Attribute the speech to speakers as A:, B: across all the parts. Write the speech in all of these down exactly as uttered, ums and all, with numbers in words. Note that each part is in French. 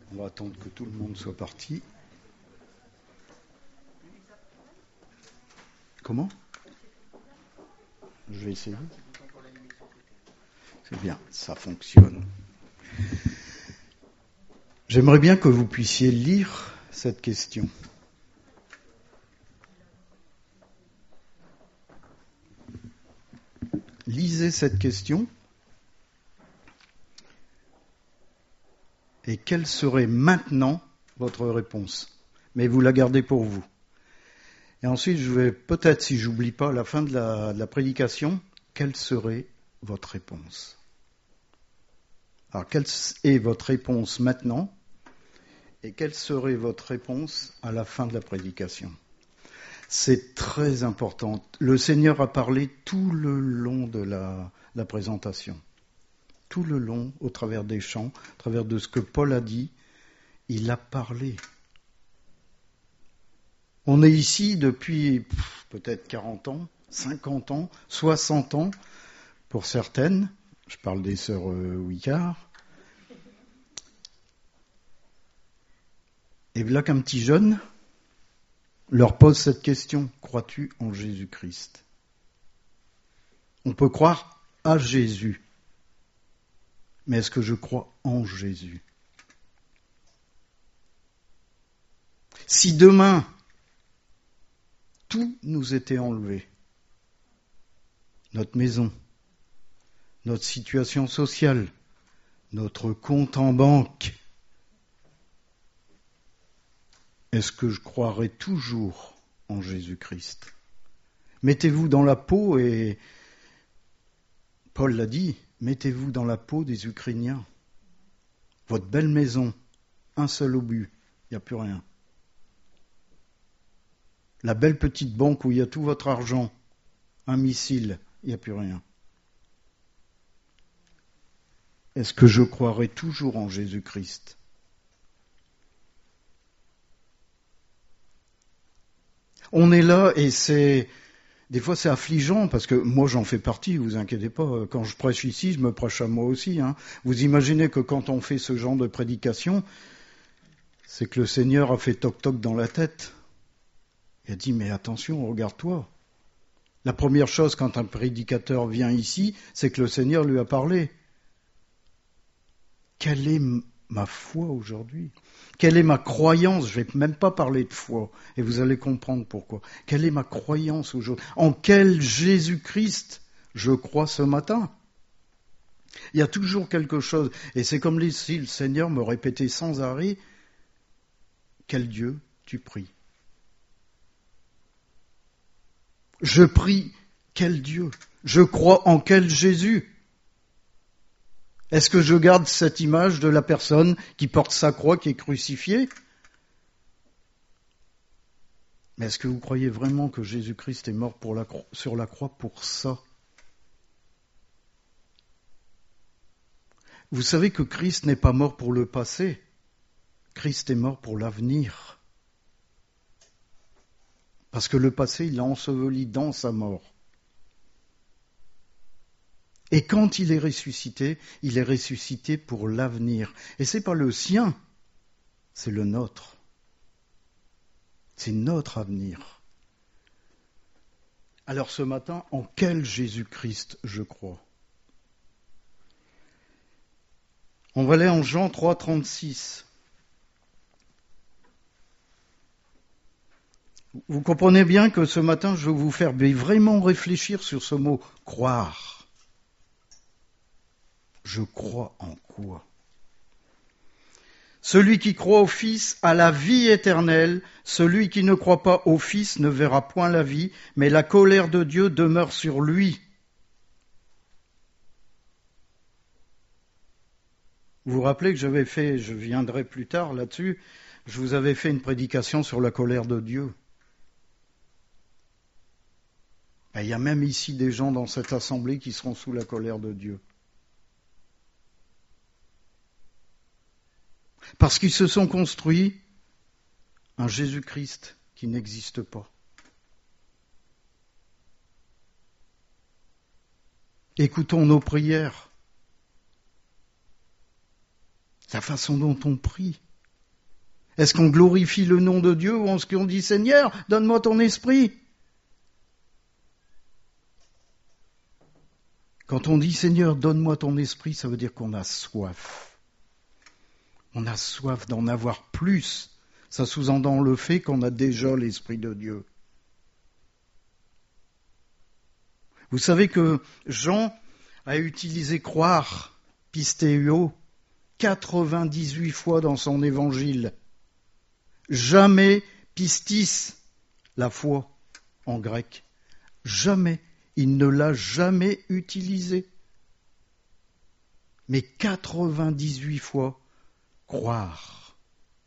A: On va attendre que tout le monde soit parti. Comment ? Je vais essayer. C'est bien, ça fonctionne. J'aimerais bien que vous puissiez lire cette question. Lisez cette question. Et quelle serait maintenant votre réponse ? Mais vous la gardez pour vous. Et ensuite, je vais peut-être, si j'oublie pas, à la fin de la, de la prédication, quelle serait votre réponse ? Alors, quelle est votre réponse maintenant ? Et quelle serait votre réponse à la fin de la prédication ? C'est très important. Le Seigneur a parlé tout le long de la, la présentation. Tout le long, au travers des chants, au travers de ce que Paul a dit, il a parlé. On est ici depuis pff, peut-être quarante ans, cinquante ans, soixante ans, pour certaines. Je parle des sœurs euh, Wicard. Et voilà qu'un petit jeune leur pose cette question, crois-tu en Jésus-Christ ? On peut croire à Jésus, mais est-ce que je crois en Jésus ? Si demain, tout nous était enlevé, notre maison, notre situation sociale, notre compte en banque, est-ce que je croirais toujours en Jésus-Christ ? Mettez-vous dans la peau, et Paul l'a dit, mettez-vous dans la peau des Ukrainiens. Votre belle maison, un seul obus, il n'y a plus rien. La belle petite banque où il y a tout votre argent, un missile, il n'y a plus rien. Est-ce que je croirai toujours en Jésus-Christ ? On est là et c'est... Des fois c'est affligeant parce que moi j'en fais partie, vous inquiétez pas, quand je prêche ici, je me prêche à moi aussi. Hein. Vous imaginez que quand on fait ce genre de prédication, c'est que le Seigneur a fait toc-toc dans la tête. Il a dit, mais attention, regarde-toi. La première chose quand un prédicateur vient ici, c'est que le Seigneur lui a parlé. Quelle est ma foi aujourd'hui ? Quelle est ma croyance ? Je ne vais même pas parler de foi, et vous allez comprendre pourquoi. Quelle est ma croyance aujourd'hui ? En quel Jésus-Christ je crois ce matin ? Il y a toujours quelque chose, et c'est comme si le Seigneur me répétait sans arrêt, quel Dieu tu pries ? Je prie quel Dieu ? Je crois en quel Jésus ? Est-ce que je garde cette image de la personne qui porte sa croix, qui est crucifiée ? Mais est-ce que vous croyez vraiment que Jésus-Christ est mort pour la cro- sur la croix pour ça ? Vous savez que Christ n'est pas mort pour le passé. Christ est mort pour l'avenir. Parce que le passé, il l'a enseveli dans sa mort. Et quand il est ressuscité, il est ressuscité pour l'avenir. Et c'est pas le sien, c'est le nôtre. C'est notre avenir. Alors ce matin, en quel Jésus-Christ je crois ? On va aller en Jean trois, trente-six. Vous comprenez bien que ce matin, je vais vous faire vraiment réfléchir sur ce mot « croire ». Je crois en quoi ? Celui qui croit au Fils a la vie éternelle. Celui qui ne croit pas au Fils ne verra point la vie, mais la colère de Dieu demeure sur lui. Vous vous rappelez que j'avais fait, je viendrai plus tard là-dessus, je vous avais fait une prédication sur la colère de Dieu. Et il y a même ici des gens dans cette assemblée qui seront sous la colère de Dieu. Parce qu'ils se sont construits un Jésus-Christ qui n'existe pas. Écoutons nos prières, la façon dont on prie. Est-ce qu'on glorifie le nom de Dieu ou est-ce qu'on dit « Seigneur, donne-moi ton esprit » ? Quand on dit « Seigneur, donne-moi ton esprit », ça veut dire qu'on a soif. On a soif d'en avoir plus. Ça sous-entend le fait qu'on a déjà l'Esprit de Dieu. Vous savez que Jean a utilisé croire, pistéo, quatre-vingt-dix-huit fois dans son évangile. Jamais pistis, la foi en grec. Jamais. Il ne l'a jamais utilisé. Mais quatre-vingt-dix-huit fois, croire.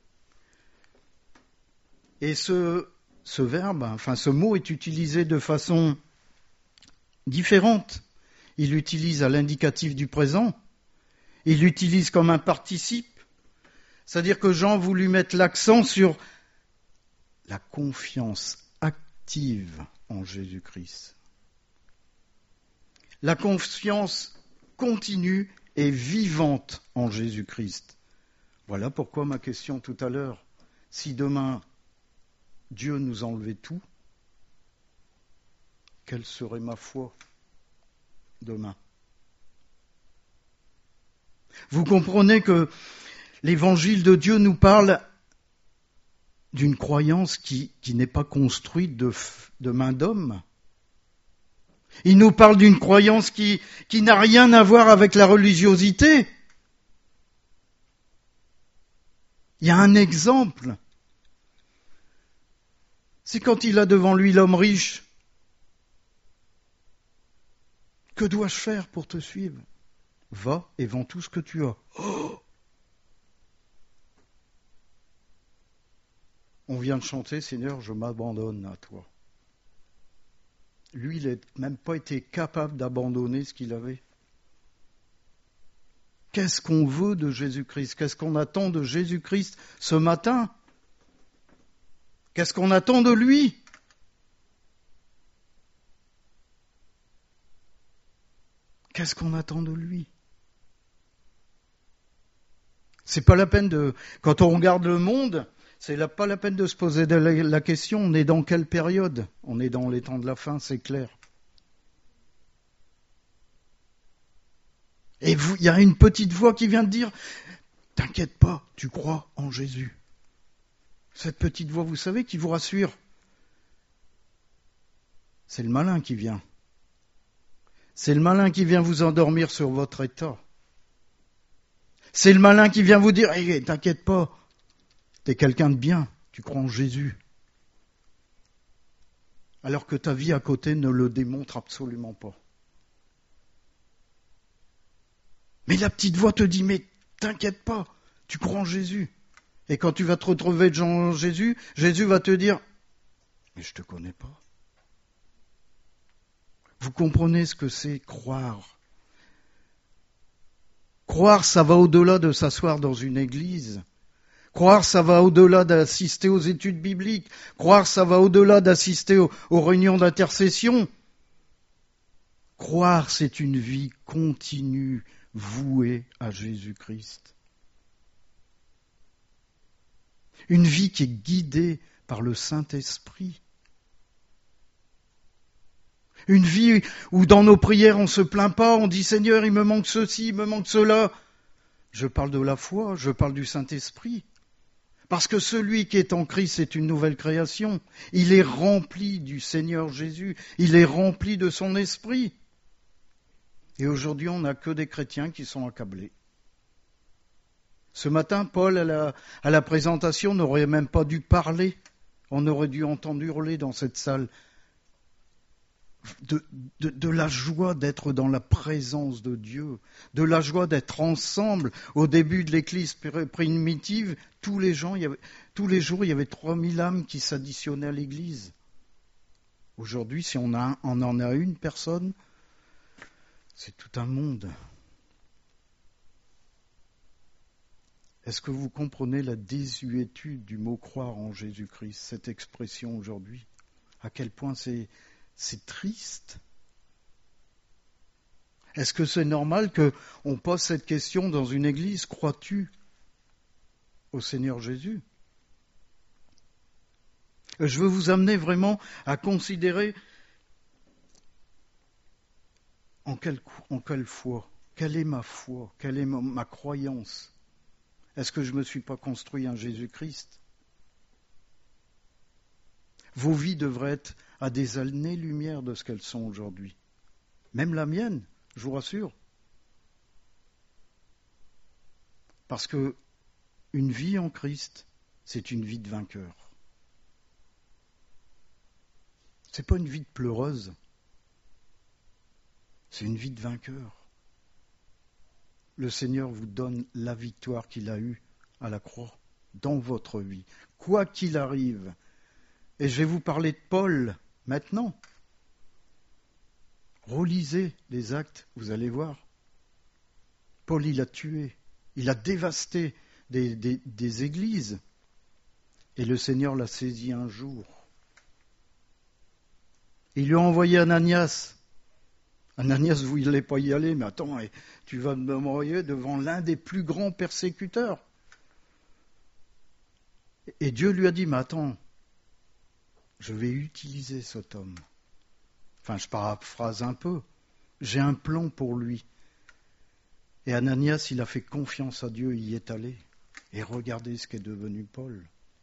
A: Et ce, ce verbe, enfin ce mot est utilisé de façon différente. Il l'utilise à l'indicatif du présent. Il l'utilise comme un participe. C'est-à-dire que Jean voulut mettre l'accent sur la confiance active en Jésus-Christ. La confiance continue et vivante en Jésus-Christ. Voilà pourquoi ma question tout à l'heure. Si demain, Dieu nous enlevait tout, quelle serait ma foi demain ? Vous comprenez que l'évangile de Dieu nous parle d'une croyance qui, qui n'est pas construite de, de main d'homme. Il nous parle d'une croyance qui, qui n'a rien à voir avec la religiosité. Il y a un exemple. C'est quand il a devant lui l'homme riche. Que dois-je faire pour te suivre ? Va et vends tout ce que tu as. Oh ! On vient de chanter, Seigneur, je m'abandonne à toi. Lui, il n'a même pas été capable d'abandonner ce qu'il avait. Qu'est-ce qu'on veut de Jésus-Christ ? Qu'est-ce qu'on attend de Jésus-Christ ce matin ? Qu'est-ce qu'on attend de lui ? Qu'est-ce qu'on attend de lui ? C'est pas la peine de... Quand on regarde le monde, c'est la, pas la peine de se poser la, la question, on est dans quelle période ? On est dans les temps de la fin, c'est clair. Et vous, il y a une petite voix qui vient de dire, t'inquiète pas, tu crois en Jésus. Cette petite voix, vous savez, qui vous rassure. C'est le malin qui vient. C'est le malin qui vient vous endormir sur votre état. C'est le malin qui vient vous dire, hey, t'inquiète pas, t'es quelqu'un de bien, tu crois en Jésus. Alors que ta vie à côté ne le démontre absolument pas. Mais la petite voix te dit, mais t'inquiète pas, tu crois en Jésus. Et quand tu vas te retrouver devant Jésus, Jésus va te dire, mais je te connais pas. Vous comprenez ce que c'est croire ? Croire, ça va au-delà de s'asseoir dans une église. Croire, ça va au-delà d'assister aux études bibliques. Croire, ça va au-delà d'assister aux, aux réunions d'intercession. Croire, c'est une vie continue, vouée à Jésus-Christ. Une vie qui est guidée par le Saint-Esprit. Une vie où dans nos prières on ne se plaint pas, on dit Seigneur, il me manque ceci, il me manque cela. Je parle de la foi, je parle du Saint-Esprit. Parce que celui qui est en Christ est une nouvelle création. Il est rempli du Seigneur Jésus, il est rempli de son esprit. Et aujourd'hui, on n'a que des chrétiens qui sont accablés. Ce matin, Paul, à la, à la présentation, n'aurait même pas dû parler. On aurait dû entendre hurler dans cette salle. De, de, de la joie d'être dans la présence de Dieu, de la joie d'être ensemble. Au début de l'Église primitive, tous les, gens, il y avait, tous les jours, il y avait trois mille âmes qui s'additionnaient à l'Église. Aujourd'hui, si on, a, on en a une personne, c'est tout un monde. Est-ce que vous comprenez la désuétude du mot croire en Jésus-Christ, cette expression aujourd'hui ? À quel point c'est... C'est triste. Est-ce que c'est normal qu'on pose cette question dans une église ? Crois-tu au Seigneur Jésus ? Je veux vous amener vraiment à considérer en quelle, en quelle foi, quelle est ma foi, quelle est ma, ma croyance. Est-ce que je ne me suis pas construit un Jésus-Christ ? Vos vies devraient être à des années-lumière de ce qu'elles sont aujourd'hui. Même la mienne, je vous rassure. Parce que une vie en Christ, c'est une vie de vainqueur. Ce n'est pas une vie de pleureuse, c'est une vie de vainqueur. Le Seigneur vous donne la victoire qu'il a eue à la croix dans votre vie, quoi qu'il arrive. Et je vais vous parler de Paul maintenant. Relisez les Actes, vous allez voir. Paul, il a tué, il a dévasté des, des, des églises. Et le Seigneur l'a saisi un jour. Il lui a envoyé Ananias. Ananias ne voulait pas y aller, mais attends, tu vas me m'envoyer devant l'un des plus grands persécuteurs. Et Dieu lui a dit, mais attends, je vais utiliser cet homme. Enfin, je paraphrase un peu. J'ai un plan pour lui. Et Ananias, il a fait confiance à Dieu, il y est allé. Et regardez ce qu'est devenu Paul.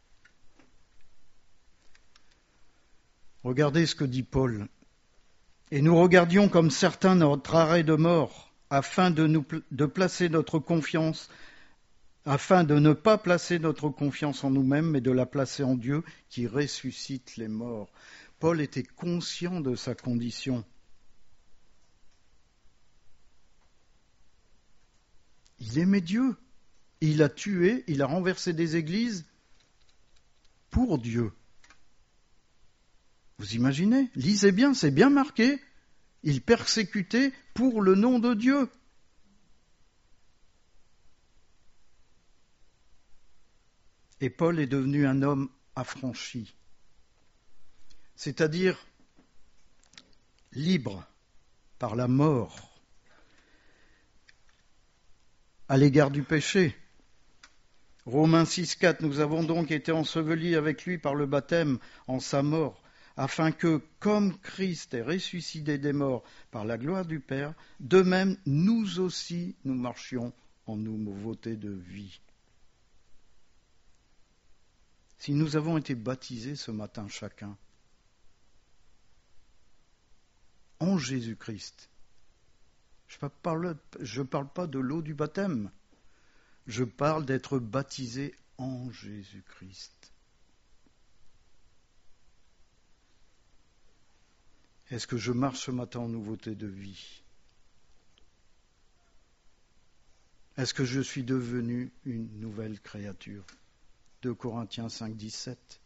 A: Regardez ce que dit Paul. Et nous regardions comme certains notre arrêt de mort, afin de, nous, de placer notre confiance, afin de ne pas placer notre confiance en nous-mêmes, mais de la placer en Dieu qui ressuscite les morts. Paul était conscient de sa condition. Il aimait Dieu. Il a tué, il a renversé des églises pour Dieu. Vous imaginez ? Lisez bien, c'est bien marqué. Il persécutait pour le nom de Dieu. Et Paul est devenu un homme affranchi, c'est-à-dire libre par la mort à l'égard du péché. Romains six, quatre, nous avons donc été ensevelis avec lui par le baptême en sa mort, afin que, comme Christ est ressuscité des morts par la gloire du Père, de même, nous aussi, nous marchions en nouveauté de vie. Si nous avons été baptisés ce matin chacun, en Jésus-Christ, je ne parle, je parle pas de l'eau du baptême, je parle d'être baptisé en Jésus-Christ. Est-ce que je marche ce matin en nouveauté de vie ? Est-ce que je suis devenu une nouvelle créature ? deux Corinthiens cinq, dix-sept.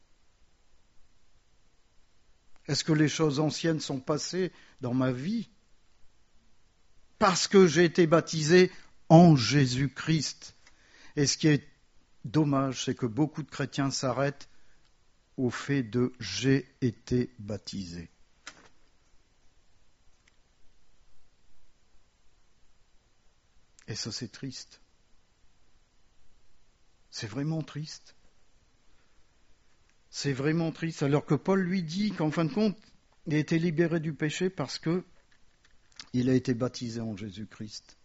A: Est-ce que les choses anciennes sont passées dans ma vie ? Parce que j'ai été baptisé en Jésus-Christ. Et ce qui est dommage, c'est que beaucoup de chrétiens s'arrêtent au fait de « j'ai été baptisé ». Et ça, c'est triste. C'est vraiment triste. C'est vraiment triste. Alors que Paul lui dit qu'en fin de compte, il a été libéré du péché parce que il a été baptisé en Jésus-Christ.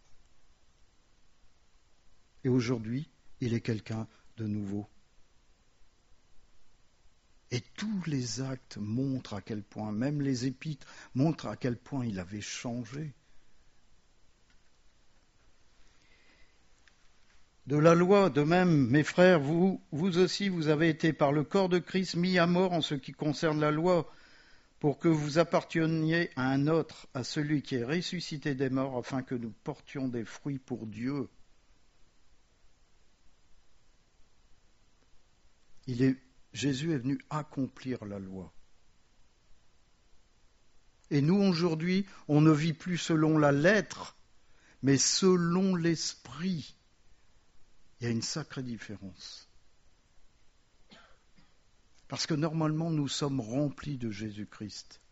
A: Et aujourd'hui, il est quelqu'un de nouveau. Et tous les actes montrent à quel point, même les épîtres montrent à quel point il avait changé. De la loi, de même, mes frères, vous, vous aussi, vous avez été par le corps de Christ mis à mort en ce qui concerne la loi, pour que vous apparteniez à un autre, à celui qui est ressuscité des morts, afin que nous portions des fruits pour Dieu. Il est, Jésus est venu accomplir la loi. Et nous, aujourd'hui, on ne vit plus selon la lettre, mais selon l'esprit. Il y a une sacrée différence. Parce que normalement, nous sommes remplis de Jésus-Christ.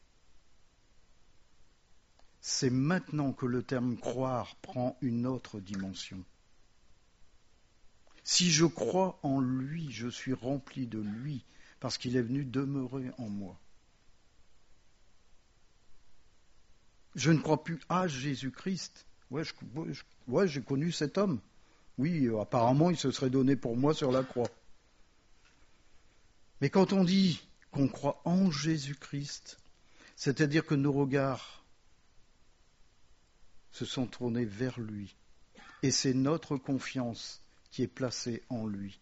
A: C'est maintenant que le terme croire prend une autre dimension. Si je crois en lui, je suis rempli de lui, parce qu'il est venu demeurer en moi. Je ne crois plus à Jésus-Christ. Ouais, je, je, ouais, j'ai connu cet homme. Oui, euh, apparemment, il se serait donné pour moi sur la croix. Mais quand on dit qu'on croit en Jésus-Christ, c'est-à-dire que nos regards se sont tournés vers lui. Et c'est notre confiance qui est placée en lui.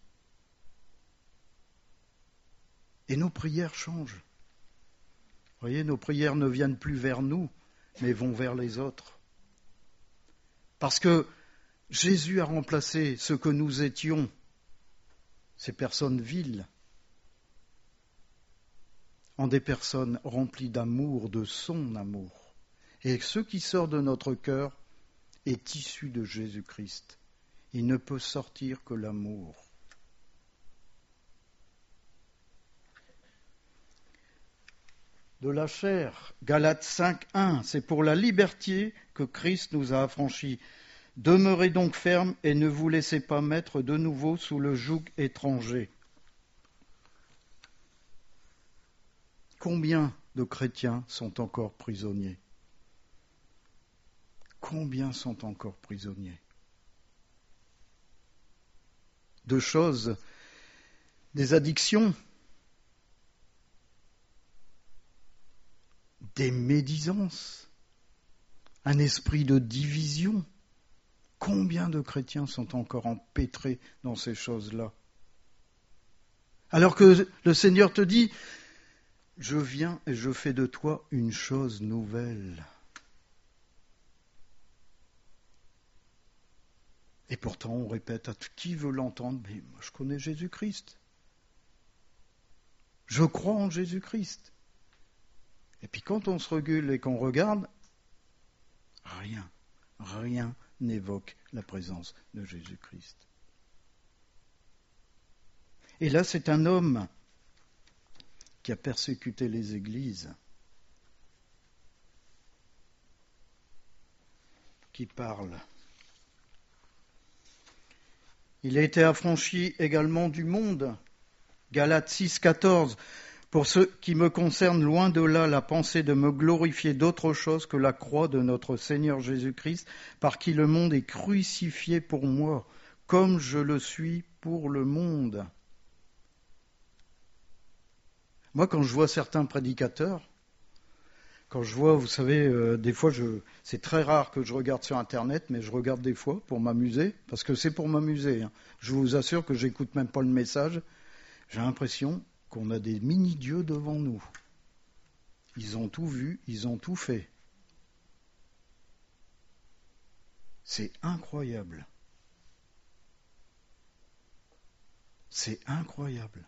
A: Et nos prières changent. Vous voyez, nos prières ne viennent plus vers nous, mais vont vers les autres. Parce que Jésus a remplacé ce que nous étions, ces personnes viles, en des personnes remplies d'amour, de son amour. Et ce qui sort de notre cœur est issu de Jésus-Christ. Il ne peut sortir que l'amour. De la chair, Galates cinq, un, c'est pour la liberté que Christ nous a affranchis. Demeurez donc fermes et ne vous laissez pas mettre de nouveau sous le joug étranger. Combien de chrétiens sont encore prisonniers ? Combien sont encore prisonniers ? De choses, des addictions, des médisances, un esprit de division. Combien de chrétiens sont encore empêtrés dans ces choses-là ? Alors que le Seigneur te dit, je viens et je fais de toi une chose nouvelle. Et pourtant, on répète à qui veut l'entendre, mais moi je connais Jésus-Christ. Je crois en Jésus-Christ. Et puis quand on se recule et qu'on regarde, rien, rien n'évoque la présence de Jésus-Christ. Et là, c'est un homme qui a persécuté les églises, qui parle. Il a été affranchi également du monde. Galates six, quatorze. Pour ce qui me concerne, loin de là la pensée de me glorifier d'autre chose que la croix de notre Seigneur Jésus-Christ, par qui le monde est crucifié pour moi, comme je le suis pour le monde. Moi, quand je vois certains prédicateurs, quand je vois, vous savez, euh, des fois, je, c'est très rare que je regarde sur Internet, mais je regarde des fois pour m'amuser, parce que c'est pour m'amuser. Hein. Je vous assure que j'écoute même pas le message. J'ai l'impression qu'on a des mini-dieux devant nous. Ils ont tout vu, ils ont tout fait. C'est incroyable. C'est incroyable.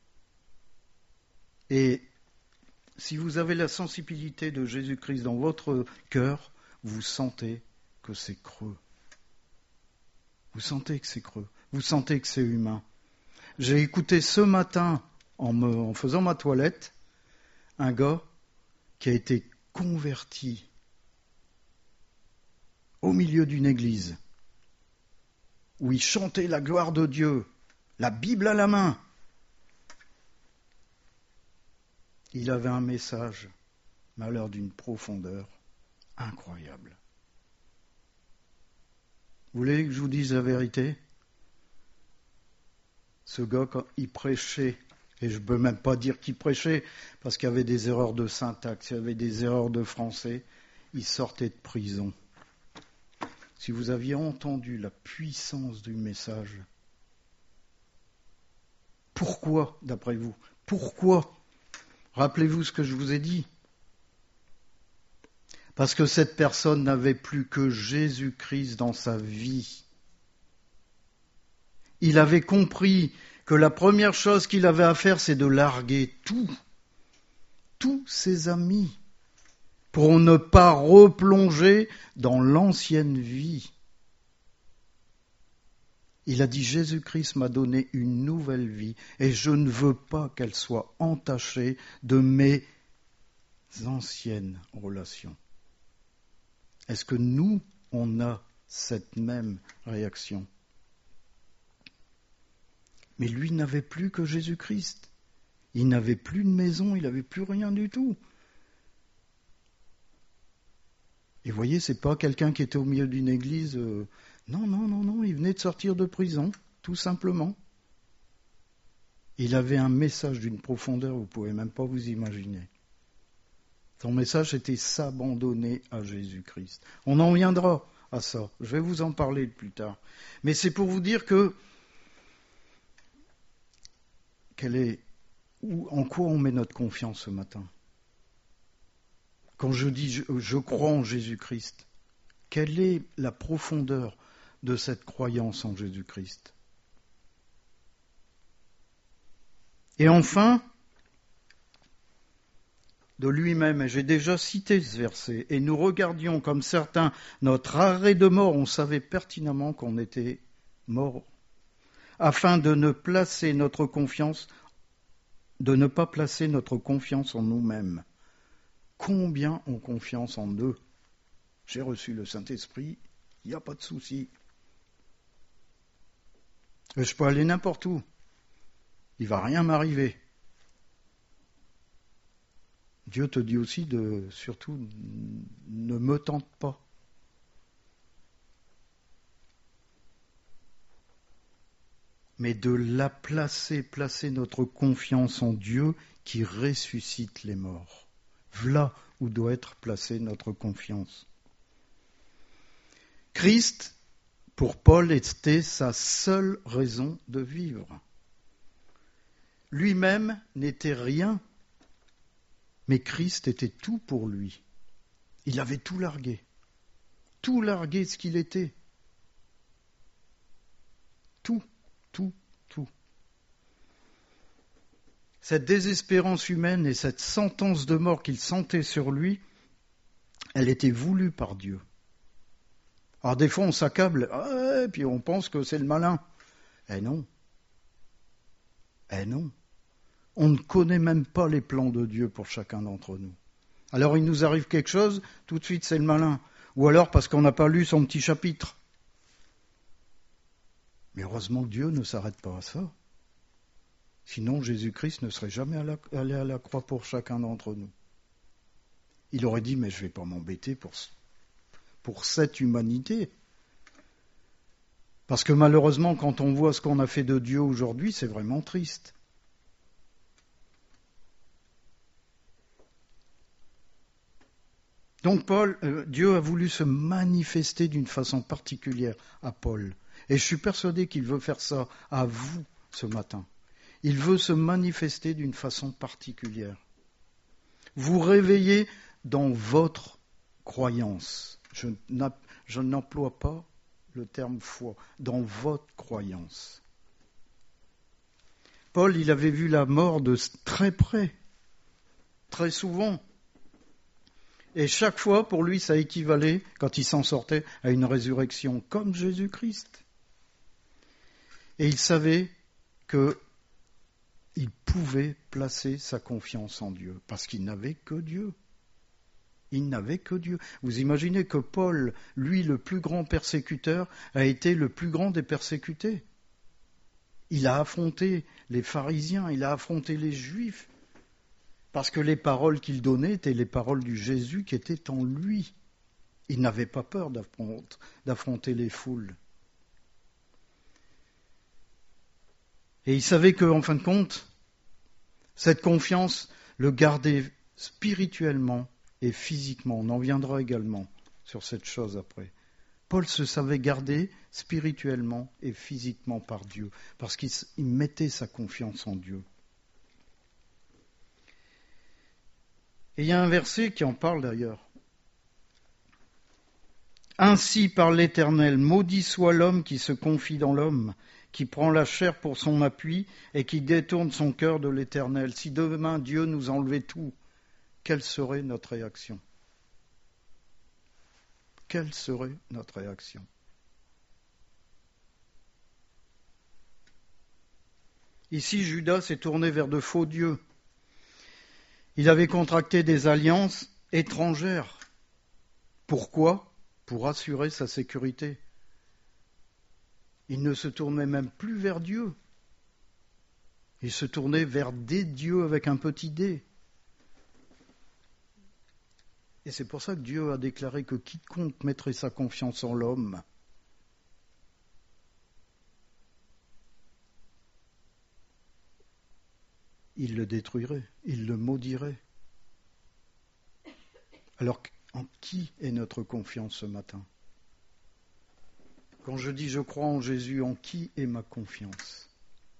A: Et si vous avez la sensibilité de Jésus-Christ dans votre cœur, vous sentez que c'est creux. Vous sentez que c'est creux. Vous sentez que c'est humain. J'ai écouté ce matin, en, me, en faisant ma toilette, un gars qui a été converti au milieu d'une église, où il chantait la gloire de Dieu, la Bible à la main. Il avait un message, mais alors d'une profondeur incroyable. Vous voulez que je vous dise la vérité ? Ce gars, quand il prêchait, et je ne peux même pas dire qu'il prêchait, parce qu'il y avait des erreurs de syntaxe, il y avait des erreurs de français, il sortait de prison. Si vous aviez entendu la puissance du message, pourquoi, d'après vous ? Pourquoi ? Rappelez-vous ce que je vous ai dit. Parce que cette personne n'avait plus que Jésus-Christ dans sa vie. Il avait compris que la première chose qu'il avait à faire, c'est de larguer tout, tous ses amis, pour ne pas replonger dans l'ancienne vie. Il a dit, Jésus-Christ m'a donné une nouvelle vie et je ne veux pas qu'elle soit entachée de mes anciennes relations. Est-ce que nous, on a cette même réaction ? Mais lui n'avait plus que Jésus-Christ. Il n'avait plus de maison, il n'avait plus rien du tout. Et vous voyez, c'est pas quelqu'un qui était au milieu d'une église. Euh, non, non, non, non, il venait de sortir de prison, tout simplement. Il avait un message d'une profondeur, vous ne pouvez même pas vous imaginer. Son message était s'abandonner à Jésus-Christ. On en viendra à ça, je vais vous en parler plus tard. Mais c'est pour vous dire que quelle est, où, en quoi on met notre confiance ce matin. Quand je dis je, je crois en Jésus-Christ, quelle est la profondeur de cette croyance en Jésus-Christ? Et enfin, de lui-même, et j'ai déjà cité ce verset, et nous regardions comme certains notre arrêt de mort, on savait pertinemment qu'on était mort, afin de ne placer notre confiance, de ne pas placer notre confiance en nous-mêmes. Combien ont confiance en eux? J'ai reçu le Saint-Esprit, il n'y a pas de souci. Je peux aller n'importe où. Il ne va rien m'arriver. Dieu te dit aussi de, surtout, ne me tente pas. Mais de la placer, placer notre confiance en Dieu qui ressuscite les morts. Voilà où doit être placée notre confiance. Christ, pour Paul, était sa seule raison de vivre. Lui-même n'était rien, mais Christ était tout pour lui. Il avait tout largué, tout largué ce qu'il était. Tout, tout, tout. Cette désespérance humaine et cette sentence de mort qu'il sentait sur lui, elle était voulue par Dieu. Alors des fois on s'accable, ah, et puis on pense que c'est le malin. Eh non. Eh non. On ne connaît même pas les plans de Dieu pour chacun d'entre nous. Alors il nous arrive quelque chose, tout de suite c'est le malin. Ou alors parce qu'on n'a pas lu son petit chapitre. Mais heureusement que Dieu ne s'arrête pas à ça. Sinon Jésus-Christ ne serait jamais allé à la croix pour chacun d'entre nous. Il aurait dit, mais je ne vais pas m'embêter pour, pour cette humanité. Parce que malheureusement, quand on voit ce qu'on a fait de Dieu aujourd'hui, c'est vraiment triste. Donc Paul, euh, Dieu a voulu se manifester d'une façon particulière à Paul. Et je suis persuadé qu'il veut faire ça à vous ce matin. Il veut se manifester d'une façon particulière. Vous réveillez dans votre croyance. Je, je n'emploie pas le terme foi, dans votre croyance. Paul, il avait vu la mort de très près, très souvent. Et chaque fois, pour lui, ça équivalait, quand il s'en sortait, à une résurrection, comme Jésus-Christ. Et il savait qu'il pouvait placer sa confiance en Dieu, parce qu'il n'avait que Dieu. Il n'avait que Dieu. Vous imaginez que Paul, lui, le plus grand persécuteur, a été le plus grand des persécutés. Il a affronté les pharisiens, il a affronté les juifs, parce que les paroles qu'il donnait étaient les paroles du Jésus qui étaient en lui. Il n'avait pas peur d'affronter les foules. Et il savait qu'en fin de compte, cette confiance le gardait spirituellement et physiquement. On en viendra également sur cette chose après. Paul se savait garder spirituellement et physiquement par Dieu, parce qu'il mettait sa confiance en Dieu. Et il y a un verset qui en parle d'ailleurs. Ainsi par l'Éternel, maudit soit l'homme qui se confie dans l'homme, qui prend la chair pour son appui et qui détourne son cœur de l'Éternel. Si demain Dieu nous enlevait tout, quelle serait notre réaction ? Quelle serait notre réaction ? Ici, Judas s'est tourné vers de faux dieux. Il avait contracté des alliances étrangères. Pourquoi ? Pour assurer sa sécurité. Il ne se tournait même plus vers Dieu. Il se tournait vers des dieux avec un petit d. Et c'est pour ça que Dieu a déclaré que quiconque mettrait sa confiance en l'homme, il le détruirait, il le maudirait. Alors, en qui est notre confiance ce matin ? Quand je dis je crois en Jésus, en qui est ma confiance ?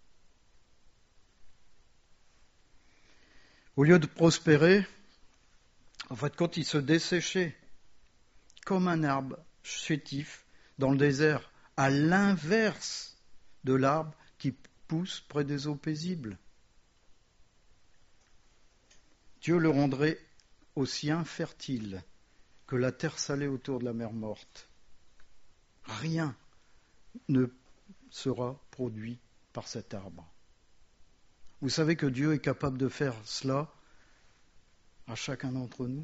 A: Au lieu de prospérer, en fait, quand il se desséchait, comme un arbre chétif dans le désert, à l'inverse de l'arbre qui pousse près des eaux paisibles. Dieu le rendrait aussi infertile que la terre salée autour de la mer morte. Rien ne sera produit par cet arbre. Vous savez que Dieu est capable de faire cela à chacun d'entre nous.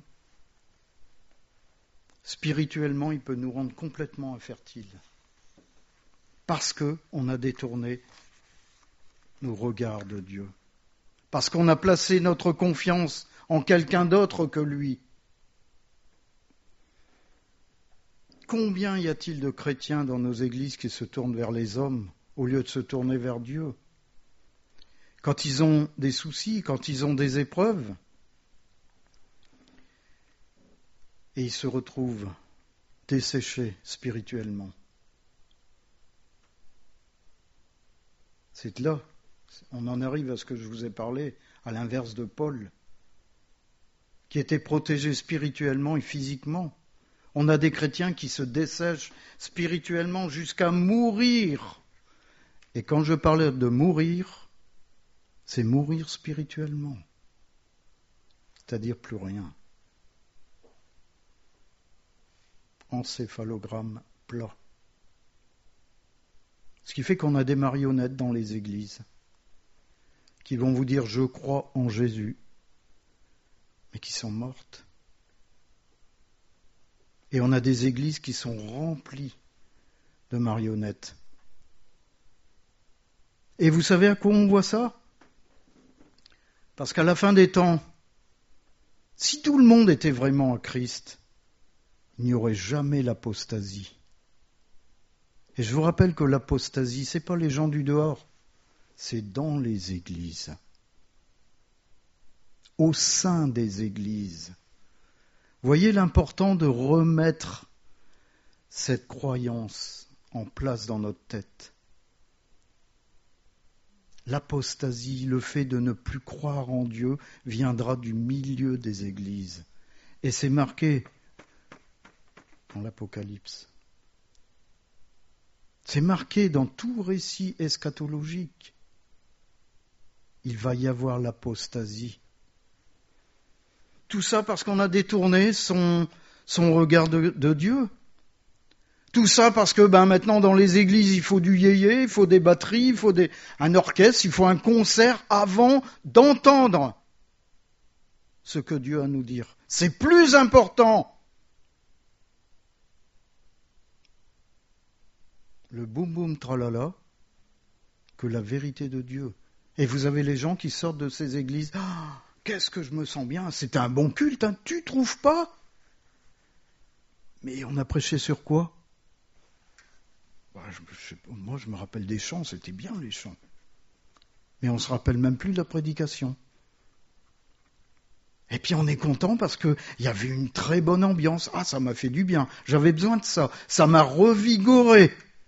A: Spirituellement, il peut nous rendre complètement infertiles parce qu'on a détourné nos regards de Dieu, parce qu'on a placé notre confiance en quelqu'un d'autre que lui. Combien y a-t-il de chrétiens dans nos églises qui se tournent vers les hommes au lieu de se tourner vers Dieu ? Quand ils ont des soucis, quand ils ont des épreuves, et ils se retrouvent desséchés spirituellement. C'est là, on en arrive à ce que je vous ai parlé, à l'inverse de Paul, qui était protégé spirituellement et physiquement. On a des chrétiens qui se dessèchent spirituellement jusqu'à mourir. Et quand je parlais de mourir, c'est mourir spirituellement, c'est-à-dire plus rien. Encéphalogramme plat. Ce qui fait qu'on a des marionnettes dans les églises qui vont vous dire « je crois en Jésus », mais qui sont mortes. Et on a des églises qui sont remplies de marionnettes. Et vous savez à quoi on voit ça ? Parce qu'à la fin des temps, si tout le monde était vraiment à Christ, il n'y aurait jamais l'apostasie. Et je vous rappelle que l'apostasie, ce n'est pas les gens du dehors, c'est dans les églises, au sein des églises. Voyez l'important de remettre cette croyance en place dans notre tête. L'apostasie, le fait de ne plus croire en Dieu, viendra du milieu des églises. Et c'est marqué dans l'Apocalypse. C'est marqué dans tout récit eschatologique. Il va y avoir l'apostasie. Tout ça parce qu'on a détourné son, son regard de, de Dieu. Tout ça parce que ben, maintenant dans les églises, il faut du yéyé, il faut des batteries, il faut des, un orchestre, il faut un concert avant d'entendre ce que Dieu a à nous dire. C'est plus important. Le boum boum tralala que la vérité de Dieu. Et vous avez les gens qui sortent de ces églises. Ah, qu'est-ce que je me sens bien, c'est un bon culte, hein, tu trouves pas ? Mais on a prêché sur quoi ? bah, je, je, Moi je me rappelle des chants, c'était bien les chants. Mais on ne se rappelle même plus de la prédication. Et puis on est content parce qu'il y avait une très bonne ambiance. Ah, ça m'a fait du bien, j'avais besoin de ça, ça m'a revigoré.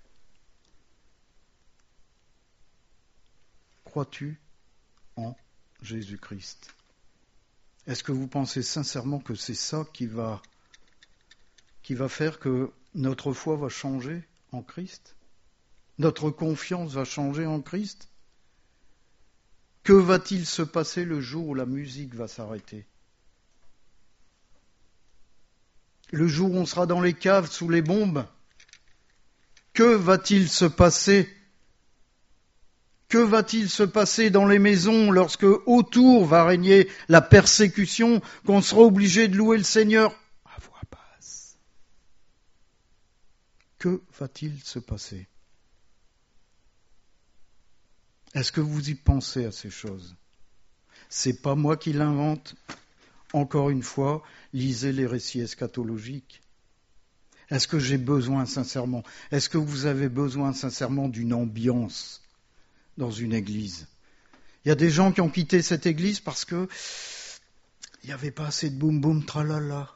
A: Crois-tu en Jésus-Christ ? Est-ce que vous pensez sincèrement que c'est ça qui va, qui va faire que notre foi va changer en Christ ? Notre confiance va changer en Christ ? Que va-t-il se passer le jour où la musique va s'arrêter ? Le jour où on sera dans les caves sous les bombes ? Que va-t-il se passer ? Que va-t-il se passer dans les maisons lorsque autour va régner la persécution, qu'on sera obligé de louer le Seigneur à voix basse ? Que va-t-il se passer ? Est-ce que vous y pensez à ces choses? C'est pas moi qui l'invente. Encore une fois, lisez les récits eschatologiques. Est-ce que j'ai besoin sincèrement, est-ce que vous avez besoin sincèrement d'une ambiance dans une église? Il y a des gens qui ont quitté cette église parce que il n'y avait pas assez de boum boum tralala.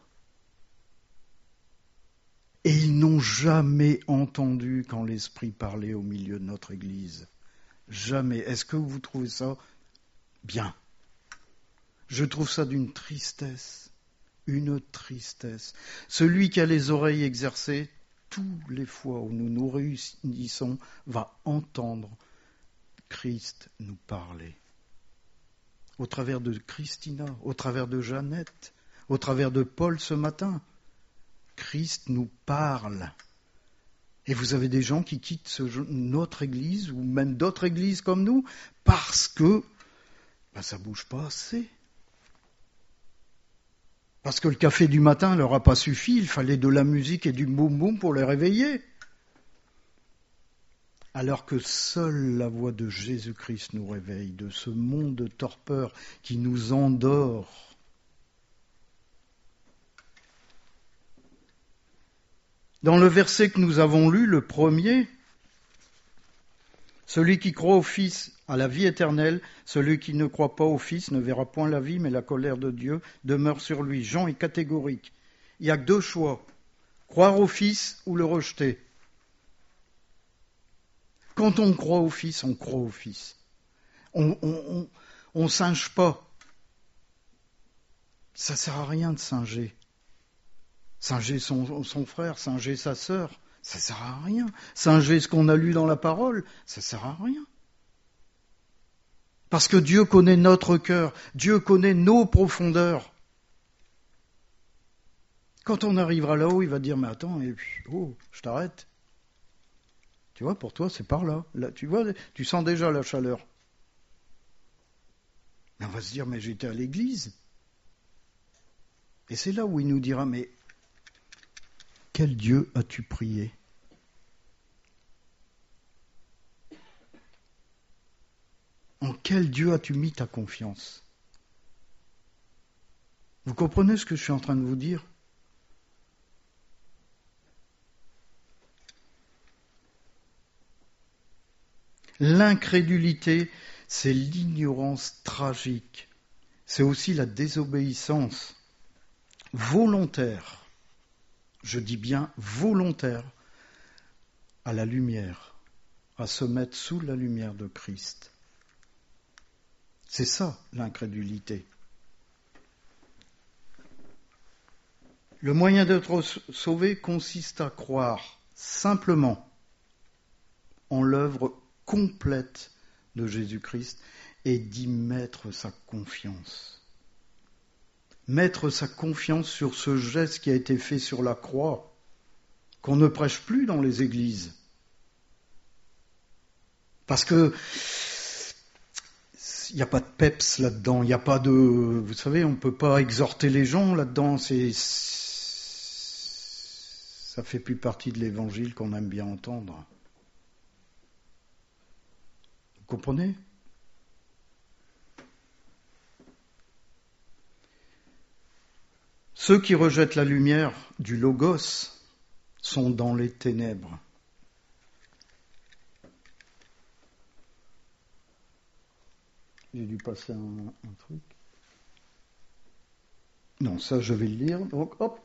A: Et ils n'ont jamais entendu quand l'Esprit parlait au milieu de notre église. Jamais. Est-ce que vous trouvez ça bien? Je trouve ça d'une tristesse. Une tristesse. Celui qui a les oreilles exercées, tous les fois où nous nous réunissons, va entendre Christ nous parler. Au travers de Christina, au travers de Jeannette, au travers de Paul ce matin, Christ nous parle. Et vous avez des gens qui quittent ce, notre église, ou même d'autres églises comme nous, parce que ben, ça ne bouge pas assez. Parce que le café du matin ne leur a pas suffi, il fallait de la musique et du boum-boum pour les réveiller. Alors que seule la voix de Jésus-Christ nous réveille, de ce monde de torpeur qui nous endort. Dans le verset que nous avons lu, le premier, celui qui croit au Fils a la vie éternelle, celui qui ne croit pas au Fils ne verra point la vie, mais la colère de Dieu demeure sur lui. Jean est catégorique. Il n'y a que deux choix, croire au Fils ou le rejeter. Quand on croit au Fils, on croit au Fils. On on, on, on singe pas. Ça ne sert à rien de singer. Singer son, son frère, singer sa sœur, ça ne sert à rien. Singer ce qu'on a lu dans la parole, ça ne sert à rien. Parce que Dieu connaît notre cœur, Dieu connaît nos profondeurs. Quand on arrivera là-haut, il va dire, mais attends, et puis, oh, je t'arrête. Tu vois, pour toi, c'est par là. Là, tu vois, tu sens déjà la chaleur. Mais on va se dire, mais j'étais à l'église. Et c'est là où il nous dira, mais quel Dieu as-tu prié ? En quel Dieu as-tu mis ta confiance ? Vous comprenez ce que je suis en train de vous dire ? L'incrédulité, c'est l'ignorance tragique. C'est aussi la désobéissance volontaire, je dis bien volontaire, à la lumière, à se mettre sous la lumière de Christ. C'est ça, l'incrédulité. Le moyen d'être sauvé consiste à croire simplement en l'œuvre complète de Jésus-Christ et d'y mettre sa confiance. Mettre sa confiance sur ce geste qui a été fait sur la croix, qu'on ne prêche plus dans les églises. Parce que il n'y a pas de peps là-dedans, il n'y a pas de... Vous savez, on ne peut pas exhorter les gens là-dedans, c'est... ça fait plus partie de l'évangile qu'on aime bien entendre. Vous comprenez ? Ceux qui rejettent la lumière du Logos sont dans les ténèbres. J'ai dû passer un, un truc. Non, ça je vais le lire. Donc, hop.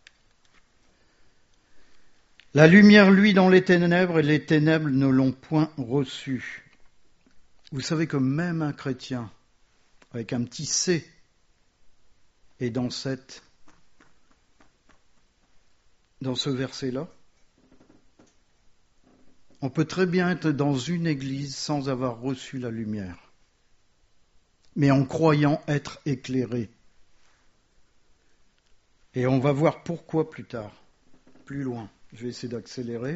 A: La lumière luit dans les ténèbres et les ténèbres ne l'ont point reçue. Vous savez que même un chrétien, avec un petit C, est dans cette, dans ce verset-là. On peut très bien être dans une église sans avoir reçu la lumière, mais en croyant être éclairé. Et on va voir pourquoi plus tard, plus loin. Je vais essayer d'accélérer.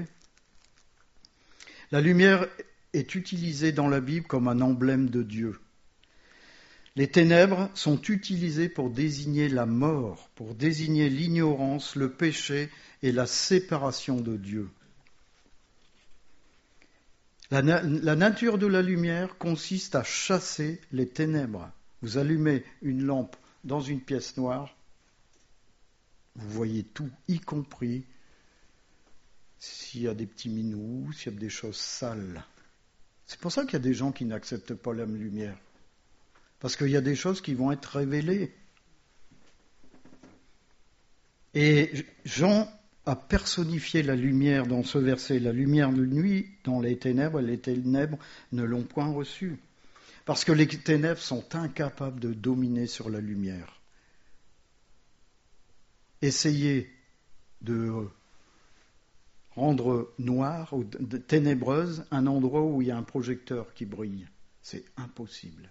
A: La lumière est utilisée dans la Bible comme un emblème de Dieu. Les ténèbres sont utilisées pour désigner la mort, pour désigner l'ignorance, le péché et la séparation de Dieu. La, na- la nature de la lumière consiste à chasser les ténèbres. Vous allumez une lampe dans une pièce noire, vous voyez tout, y compris s'il y a des petits minous, s'il y a des choses sales. C'est pour ça qu'il y a des gens qui n'acceptent pas la lumière. Parce qu'il y a des choses qui vont être révélées. Et Jean a personnifié la lumière dans ce verset. La lumière de nuit dans les ténèbres, les ténèbres ne l'ont point reçue. Parce que les ténèbres sont incapables de dominer sur la lumière. Essayez de rendre noir ou ténébreuse un endroit où il y a un projecteur qui brille. C'est impossible.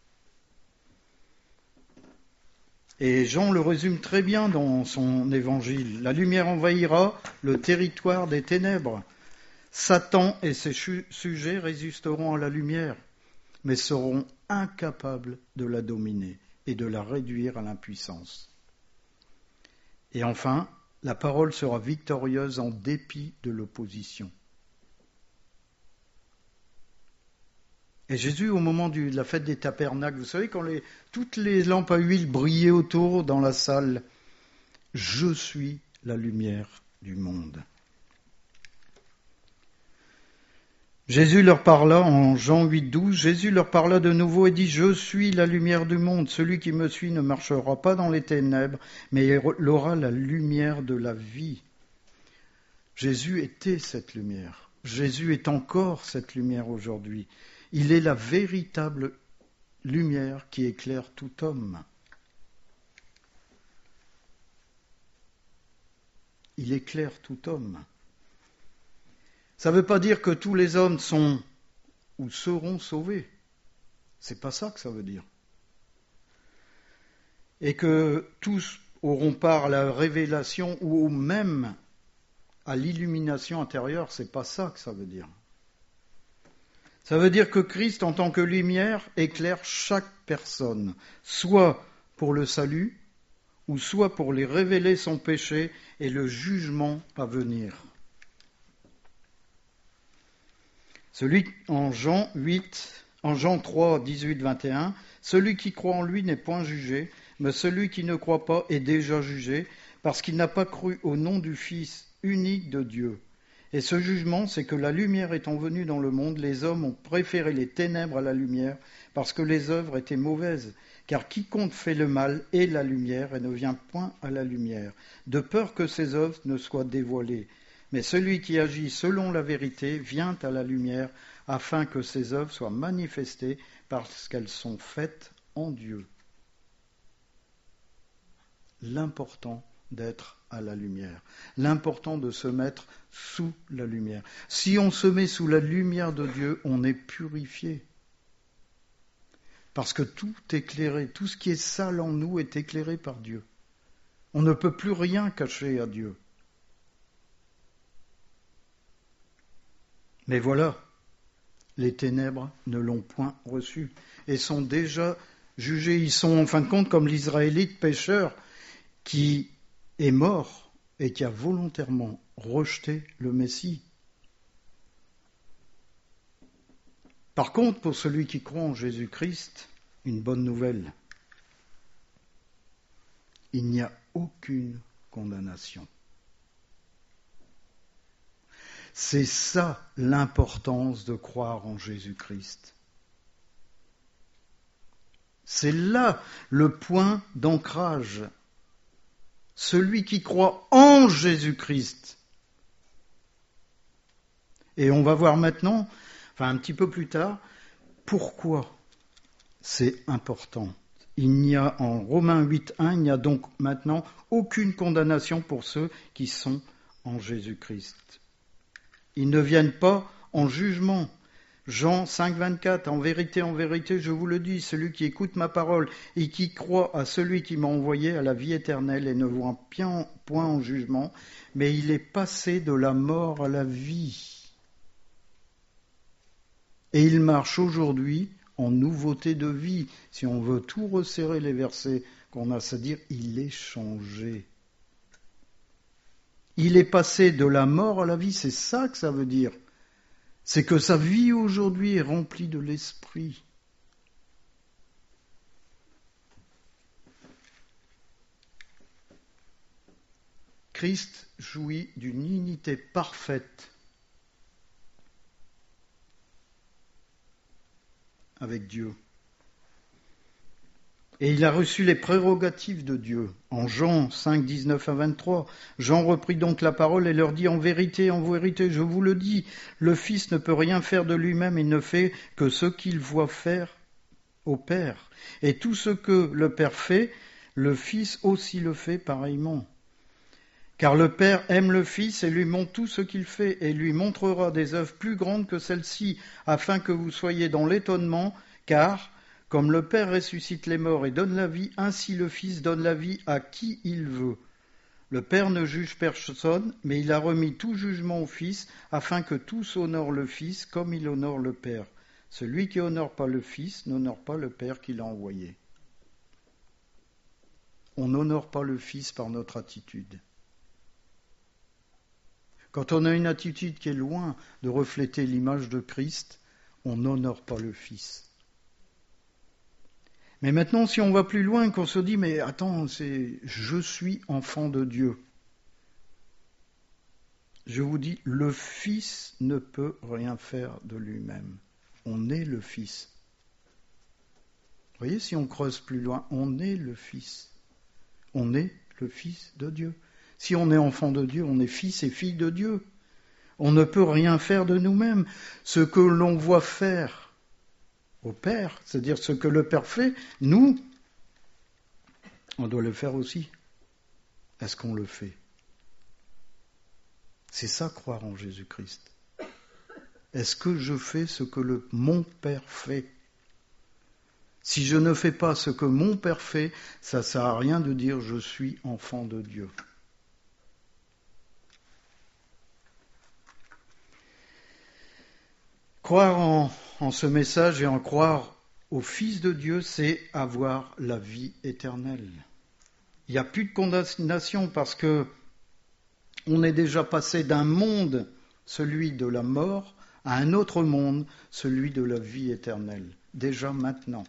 A: Et Jean le résume très bien dans son évangile. La lumière envahira le territoire des ténèbres. Satan et ses sujets résisteront à la lumière, mais seront incapables de la dominer et de la réduire à l'impuissance. Et enfin, la parole sera victorieuse en dépit de l'opposition. Et Jésus, au moment du, de la fête des tabernacles, vous savez, quand les, toutes les lampes à huile brillaient autour dans la salle, « Je suis la lumière du monde ». Jésus leur parla, en Jean huit, douze, Jésus leur parla de nouveau et dit « Je suis la lumière du monde. Celui qui me suit ne marchera pas dans les ténèbres, mais il aura la lumière de la vie. » Jésus était cette lumière. Jésus est encore cette lumière aujourd'hui. Il est la véritable lumière qui éclaire tout homme. Il éclaire tout homme. Ça ne veut pas dire que tous les hommes sont ou seront sauvés. C'est pas ça que ça veut dire. Et que tous auront part à la révélation ou même à l'illumination intérieure, c'est pas ça que ça veut dire. Ça veut dire que Christ, en tant que lumière, éclaire chaque personne, soit pour le salut, ou soit pour les révéler son péché et le jugement à venir. Celui en Jean huit, en Jean trois, dix-huit, vingt et un, celui qui croit en lui n'est point jugé, mais celui qui ne croit pas est déjà jugé, parce qu'il n'a pas cru au nom du Fils unique de Dieu. Et ce jugement, c'est que la lumière étant venue dans le monde, les hommes ont préféré les ténèbres à la lumière, parce que les œuvres étaient mauvaises. Car quiconque fait le mal est la lumière et ne vient point à la lumière, de peur que ses œuvres ne soient dévoilées. Mais celui qui agit selon la vérité vient à la lumière, afin que ses œuvres soient manifestées, parce qu'elles sont faites en Dieu. L'important d'être à la lumière. L'important de se mettre sous la lumière. Si on se met sous la lumière de Dieu, on est purifié. Parce que tout est éclairé, tout ce qui est sale en nous est éclairé par Dieu. On ne peut plus rien cacher à Dieu. Mais voilà, les ténèbres ne l'ont point reçu et sont déjà jugés. Ils sont en fin de compte comme l'Israélite pécheur qui est mort et qui a volontairement rejeté le Messie. Par contre, pour celui qui croit en Jésus-Christ, une bonne nouvelle. Il n'y a aucune condamnation. C'est ça l'importance de croire en Jésus-Christ. C'est là le point d'ancrage. Celui qui croit en Jésus-Christ. Et on va voir maintenant, enfin un petit peu plus tard, pourquoi c'est important. Il n'y a en Romains huit, un, il n'y a donc maintenant aucune condamnation pour ceux qui sont en Jésus-Christ. Ils ne viennent pas en jugement. Jean cinq, vingt-quatre, en vérité, en vérité, je vous le dis, celui qui écoute ma parole et qui croit à celui qui m'a envoyé à la vie éternelle et ne voit point en jugement, mais il est passé de la mort à la vie. Et il marche aujourd'hui en nouveauté de vie. Si on veut tout resserrer les versets qu'on a à dire, il est changé. Il est passé de la mort à la vie, c'est ça que ça veut dire. C'est que sa vie aujourd'hui est remplie de l'Esprit. Christ jouit d'une unité parfaite avec Dieu. Et il a reçu les prérogatives de Dieu. En Jean cinq, dix-neuf à vingt-trois, Jean reprit donc la parole et leur dit « En vérité, en vérité, je vous le dis, le Fils ne peut rien faire de lui-même, il ne fait que ce qu'il voit faire au Père. Et tout ce que le Père fait, le Fils aussi le fait pareillement. Car le Père aime le Fils et lui montre tout ce qu'il fait, et lui montrera des œuvres plus grandes que celles-ci, afin que vous soyez dans l'étonnement, car... Comme le Père ressuscite les morts et donne la vie, ainsi le Fils donne la vie à qui il veut. Le Père ne juge personne, mais il a remis tout jugement au Fils, afin que tous honorent le Fils comme il honore le Père. Celui qui honore pas le Fils n'honore pas le Père qui l'a envoyé. On n'honore pas le Fils par notre attitude. Quand on a une attitude qui est loin de refléter l'image de Christ, on n'honore pas le Fils. Mais maintenant, si on va plus loin, qu'on se dit, mais attends, c'est je suis enfant de Dieu. Je vous dis, le Fils ne peut rien faire de lui-même. On est le Fils. Vous voyez, si on creuse plus loin, on est le Fils. On est le Fils de Dieu. Si on est enfant de Dieu, on est fils et fille de Dieu. On ne peut rien faire de nous-mêmes. Ce que l'on voit faire au Père, c'est-à-dire ce que le Père fait, nous, on doit le faire aussi. Est-ce qu'on le fait? C'est ça, croire en Jésus-Christ. Est-ce que je fais ce que le, mon Père fait? Si je ne fais pas ce que mon Père fait, ça ne sert à rien de dire « je suis enfant de Dieu ». Croire en, en ce message et en croire au Fils de Dieu, c'est avoir la vie éternelle. Il n'y a plus de condamnation parce que on est déjà passé d'un monde, celui de la mort, à un autre monde, celui de la vie éternelle. Déjà maintenant.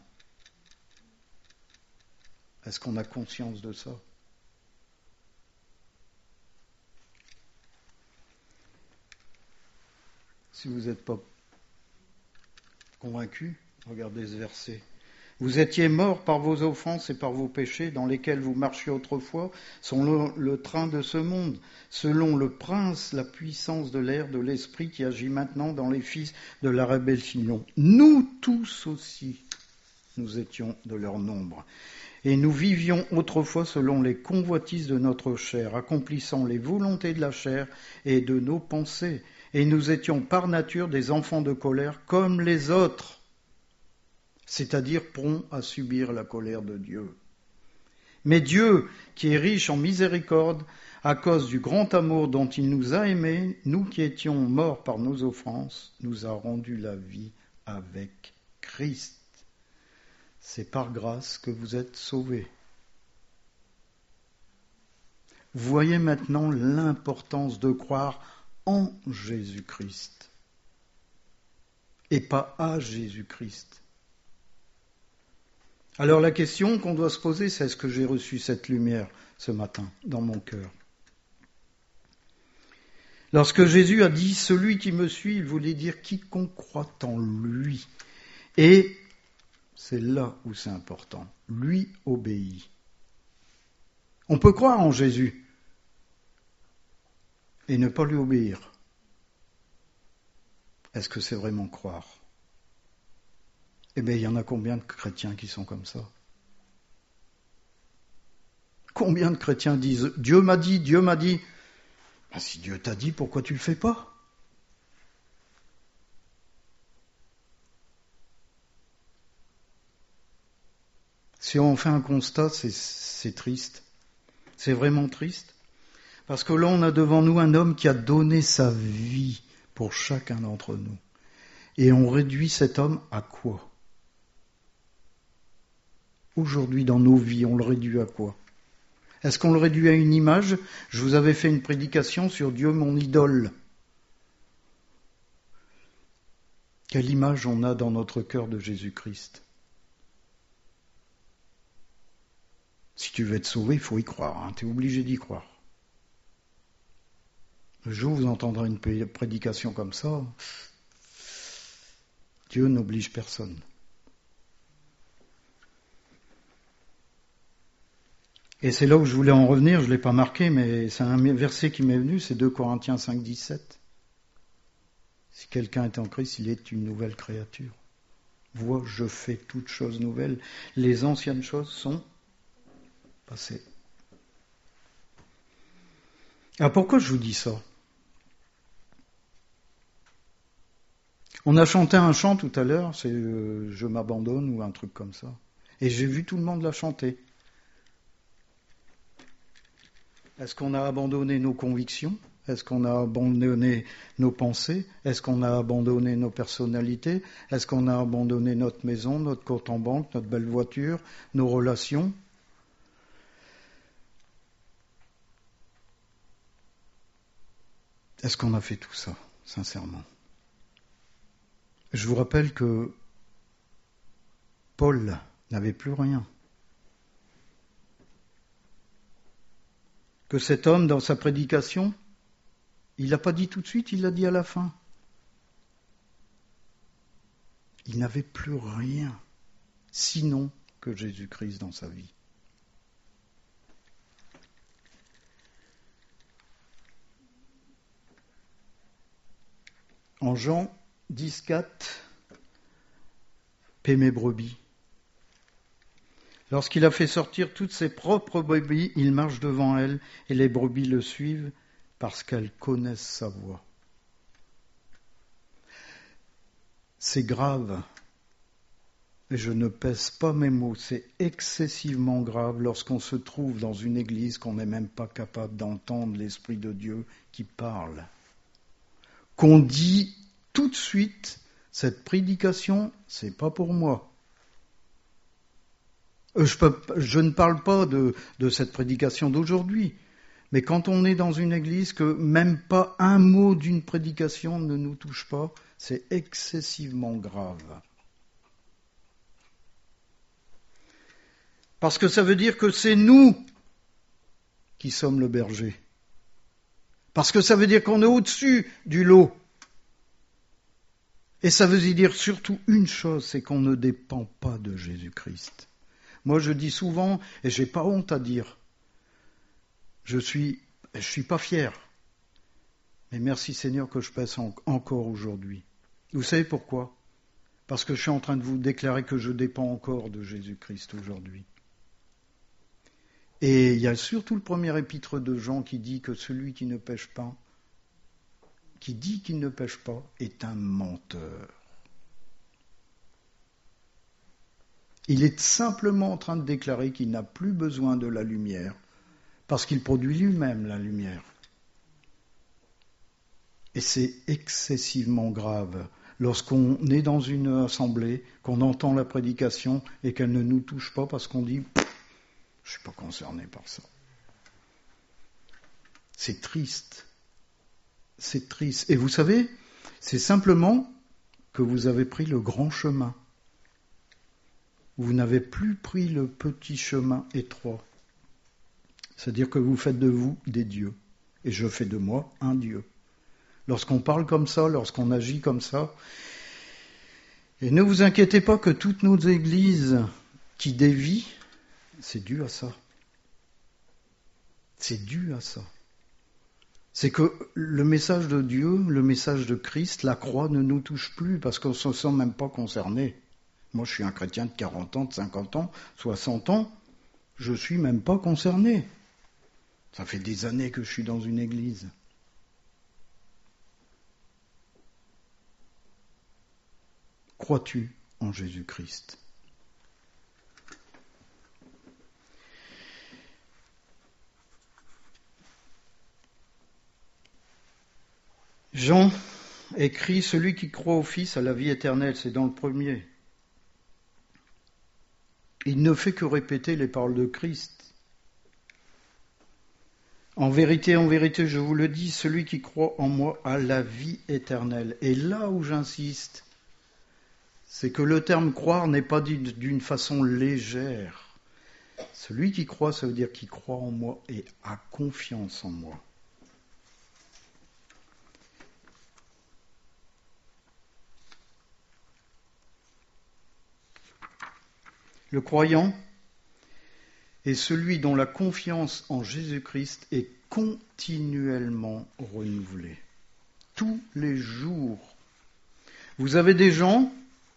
A: Est-ce qu'on a conscience de ça? Si vous n'êtes pas convaincu, regardez ce verset. Vous étiez morts par vos offenses et par vos péchés dans lesquels vous marchiez autrefois, selon le, le train de ce monde, selon le prince, la puissance de l'air, de l'esprit qui agit maintenant dans les fils de la rébellion. Nous tous aussi, nous étions de leur nombre. Et nous vivions autrefois selon les convoitises de notre chair, accomplissant les volontés de la chair et de nos pensées. Et nous étions par nature des enfants de colère comme les autres, c'est-à-dire prompts à subir la colère de Dieu. Mais Dieu, qui est riche en miséricorde, à cause du grand amour dont il nous a aimés, nous qui étions morts par nos offenses, nous a rendu la vie avec Christ. C'est par grâce que vous êtes sauvés. Vous voyez maintenant l'importance de croire en Jésus-Christ et pas à Jésus-Christ. Alors la question qu'on doit se poser, c'est est-ce que j'ai reçu cette lumière ce matin dans mon cœur? Lorsque Jésus a dit « Celui qui me suit », il voulait dire « quiconque croit en lui ». Et c'est là où c'est important. Lui obéit. On peut croire en Jésus et ne pas lui obéir. Est-ce que c'est vraiment croire? Eh bien, il y en a combien de chrétiens qui sont comme ça? Combien de chrétiens disent « Dieu m'a dit, Dieu m'a dit ». Ben, si Dieu t'a dit, pourquoi tu ne le fais pas? Si on fait un constat, c'est, c'est triste. C'est vraiment triste. Parce que là, on a devant nous un homme qui a donné sa vie pour chacun d'entre nous. Et on réduit cet homme à quoi? Aujourd'hui, dans nos vies, on le réduit à quoi? Est-ce qu'on le réduit à une image? Je vous avais fait une prédication sur Dieu, mon idole. Quelle image on a dans notre cœur de Jésus-Christ? Si tu veux être sauvé, il faut y croire, hein, tu es obligé d'y croire. Le jour où vous entendrez une prédication comme ça, Dieu n'oblige personne. Et c'est là où je voulais en revenir, je ne l'ai pas marqué, mais c'est un verset qui m'est venu, c'est deux Corinthiens cinq, dix-sept. Si quelqu'un est en Christ, il est une nouvelle créature. Vois, je fais toutes choses nouvelles. Les anciennes choses sont passées. Alors pourquoi je vous dis ça? On a chanté un chant tout à l'heure, c'est euh, « Je m'abandonne » ou un truc comme ça. Et j'ai vu tout le monde la chanter. Est-ce qu'on a abandonné nos convictions? Est-ce qu'on a abandonné nos pensées? Est-ce qu'on a abandonné nos personnalités? Est-ce qu'on a abandonné notre maison, notre compte en banque, notre belle voiture, nos relations? Est-ce qu'on a fait tout ça, sincèrement? Je vous rappelle que Paul n'avait plus rien. Que cet homme, dans sa prédication, il ne l'a pas dit tout de suite, il l'a dit à la fin. Il n'avait plus rien, sinon que Jésus-Christ dans sa vie. En Jean dix, quatre, paie mes brebis. Lorsqu'il a fait sortir toutes ses propres brebis, il marche devant elles et les brebis le suivent parce qu'elles connaissent sa voix. C'est grave, et je ne pèse pas mes mots, c'est excessivement grave lorsqu'on se trouve dans une église qu'on n'est même pas capable d'entendre l'Esprit de Dieu qui parle. Qu'on dit tout de suite, cette prédication, c'est pas pour moi. Je, peux, je ne parle pas de, de cette prédication d'aujourd'hui, mais quand on est dans une église que même pas un mot d'une prédication ne nous touche pas, c'est excessivement grave. Parce que ça veut dire que c'est nous qui sommes le berger. Parce que ça veut dire qu'on est au-dessus du lot. Et ça veut dire surtout une chose, c'est qu'on ne dépend pas de Jésus-Christ. Moi, je dis souvent, et j'ai pas honte à dire, je suis, je suis pas fier. Mais merci Seigneur que je pèse en, encore aujourd'hui. Vous savez pourquoi? Parce que je suis en train de vous déclarer que je dépends encore de Jésus-Christ aujourd'hui. Et il y a surtout le premier épître de Jean qui dit que celui qui ne pêche pas, qui dit qu'il ne pêche pas, est un menteur. Il est simplement en train de déclarer qu'il n'a plus besoin de la lumière, parce qu'il produit lui-même la lumière. Et c'est excessivement grave lorsqu'on est dans une assemblée, qu'on entend la prédication et qu'elle ne nous touche pas parce qu'on dit « je ne suis pas concerné par ça ». C'est triste. C'est triste. Et vous savez, c'est simplement que vous avez pris le grand chemin. Vous n'avez plus pris le petit chemin étroit. C'est-à-dire que vous faites de vous des dieux. Et je fais de moi un dieu. Lorsqu'on parle comme ça, lorsqu'on agit comme ça, et ne vous inquiétez pas que toutes nos églises qui dévient, c'est dû à ça. C'est dû à ça. C'est que le message de Dieu, le message de Christ, la croix ne nous touche plus parce qu'on ne se sent même pas concerné. Moi, je suis un chrétien de quarante ans, de cinquante ans, soixante ans, je ne suis même pas concerné. Ça fait des années que je suis dans une église. Crois-tu en Jésus-Christ ? Jean écrit « Celui qui croit au Fils a la vie éternelle », c'est dans le premier. Il ne fait que répéter les paroles de Christ. En vérité, en vérité, je vous le dis, celui qui croit en moi a la vie éternelle. Et là où j'insiste, c'est que le terme croire n'est pas dit d'une façon légère. Celui qui croit, ça veut dire qu'il croit en moi et a confiance en moi. Le croyant est celui dont la confiance en Jésus-Christ est continuellement renouvelée. Tous les jours. Vous avez des gens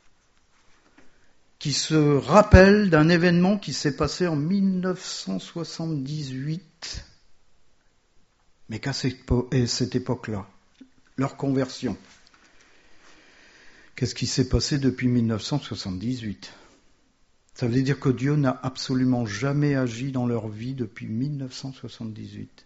A: qui se rappellent d'un événement qui s'est passé en dix-neuf cent soixante-dix-huit, mais qu'à cette époque-là, leur conversion. Qu'est-ce qui s'est passé depuis dix-neuf cent soixante-dix-huit ? Ça veut dire que Dieu n'a absolument jamais agi dans leur vie depuis dix-neuf cent soixante-dix-huit.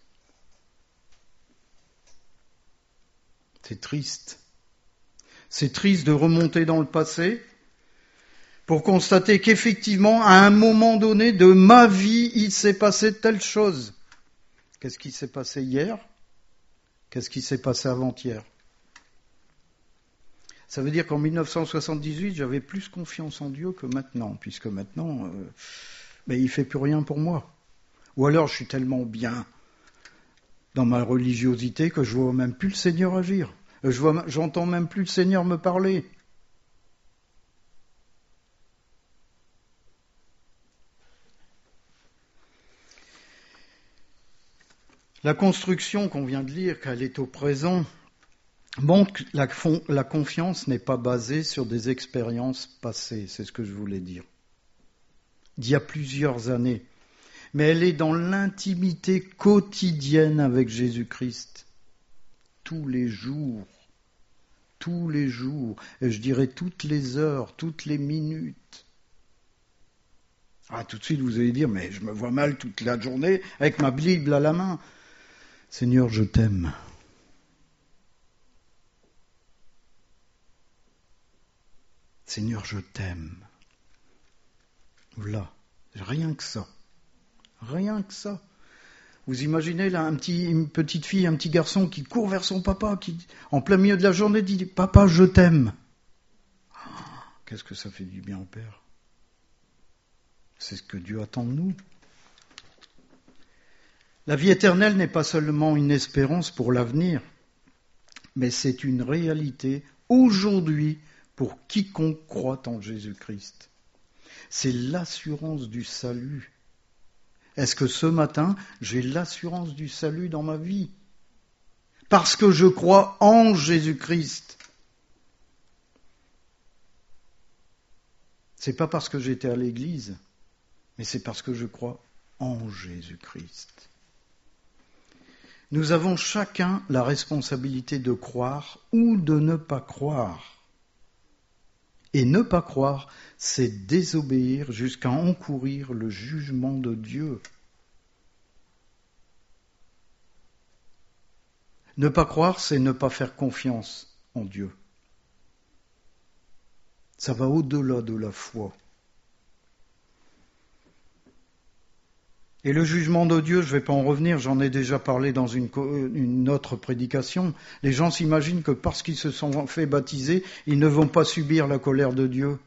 A: C'est triste. C'est triste de remonter dans le passé pour constater qu'effectivement, à un moment donné de ma vie, il s'est passé telle chose. Qu'est-ce qui s'est passé hier ? Qu'est-ce qui s'est passé avant-hier ? Ça veut dire qu'en dix-neuf cent soixante-dix-huit, j'avais plus confiance en Dieu que maintenant, puisque maintenant, euh, ben, il ne fait plus rien pour moi. Ou alors, je suis tellement bien dans ma religiosité que je ne vois même plus le Seigneur agir. Je vois, j'entends même plus le Seigneur me parler. La construction qu'on vient de lire, qu'elle est au présent, montre que la, la confiance n'est pas basée sur des expériences passées, c'est ce que je voulais dire, d'il y a plusieurs années, mais elle est dans l'intimité quotidienne avec Jésus-Christ, tous les jours, tous les jours, et je dirais toutes les heures, toutes les minutes. Ah, tout de suite vous allez dire, mais je me vois mal toute la journée avec ma Bible à la main. Seigneur, je t'aime. Seigneur, je t'aime. Voilà, rien que ça. Rien que ça. Vous imaginez là un petit, une petite fille, un petit garçon qui court vers son papa, qui, en plein milieu de la journée, dit « Papa, je t'aime ». Qu'est-ce que ça fait du bien au Père ? C'est ce que Dieu attend de nous. La vie éternelle n'est pas seulement une espérance pour l'avenir, mais c'est une réalité aujourd'hui pour quiconque croit en Jésus-Christ. C'est l'assurance du salut. Est-ce que ce matin, j'ai l'assurance du salut dans ma vie ? Parce que je crois en Jésus-Christ. C'est pas parce que j'étais à l'église, mais c'est parce que je crois en Jésus-Christ. Nous avons chacun la responsabilité de croire ou de ne pas croire. Et ne pas croire, c'est désobéir jusqu'à encourir le jugement de Dieu. Ne pas croire, c'est ne pas faire confiance en Dieu. Ça va au-delà de la foi. Et le jugement de Dieu, je ne vais pas en revenir, j'en ai déjà parlé dans une, une autre prédication. Les gens s'imaginent que parce qu'ils se sont fait baptiser, ils ne vont pas subir la colère de Dieu.